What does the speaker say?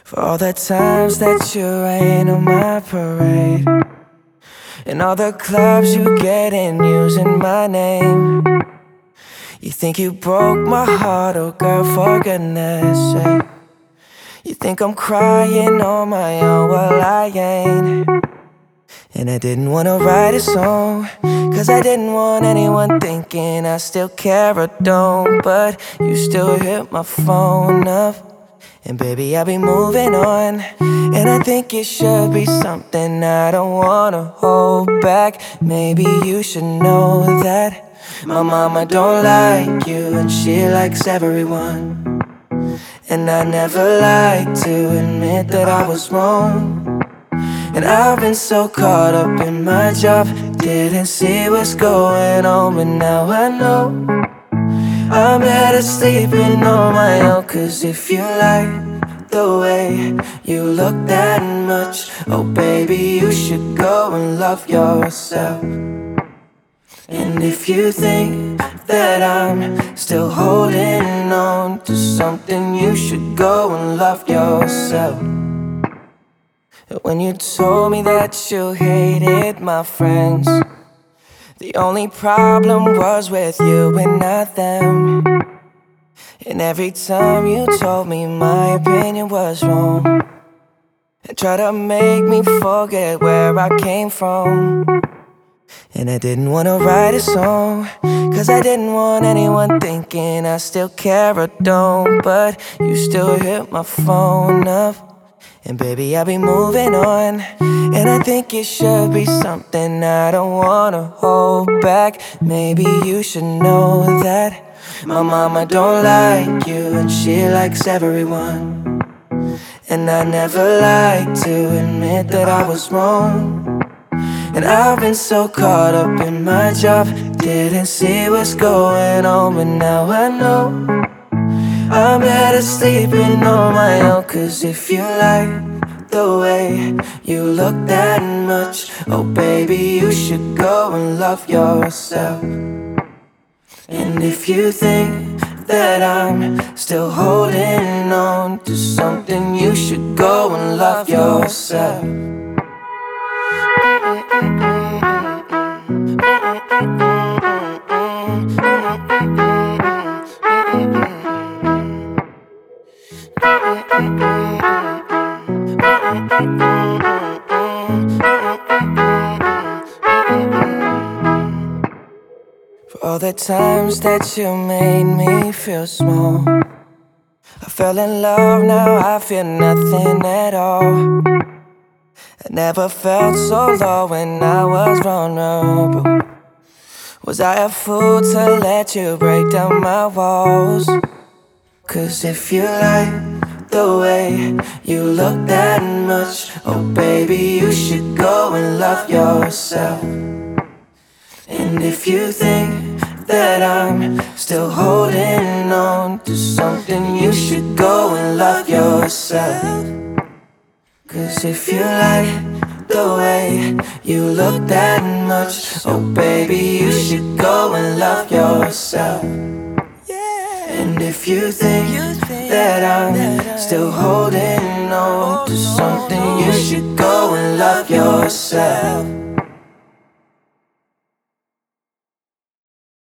For all the times that you rain on my parade, and all the clubs you get in using my name. You think you broke my heart, oh girl, for goodness sake. You think I'm crying on my own, well I ain't. And I didn't wanna write a song, cause I didn't want anyone thinking I still care or don't. But you still hit my phone up, and baby, I'll be moving on. And I think it should be something I don't wanna hold back. Maybe you should know that my mama don't like you, and she likes everyone. And I never like to admit that I was wrong. And I've been so caught up in my job, didn't see what's going on. But now I know I'm better sleeping on my own. Cause if you like the way you look that much, oh baby, you should go and love yourself. And if you think that I'm still holding on to something, you should go and love yourself. When you told me that you hated my friends, the only problem was with you and not them. And every time you told me my opinion was wrong, and tried to make me forget where I came from. And I didn't wanna write a song, cause I didn't want anyone thinking I still care or don't. But you still hit my phone up, and baby, I'll be moving on. And I think it should be something I don't wanna hold back. Maybe you should know that my mama don't like you, and she likes everyone. And I never like to admit that I was wrong. And I've been so caught up in my job, didn't see what's going on. But now I know I'm better sleeping on my own. Cause if you like the way you look that much, oh baby, you should go and love yourself. And if you think that I'm still holding on to something, you should go and love yourself. For all the times that you made me feel small, I fell in love, now I feel nothing at all. I never felt so low when I was vulnerable. Was I a fool to let you break down my walls? Cause if you like the way you look that much, oh baby, you should go and love yourself. And if you think that I'm still holding on to something, you should go and love yourself. Cause if you like the way you look that much, oh baby, you should go and love yourself. And if you think that I'm still holding on to something, you should go and love yourself.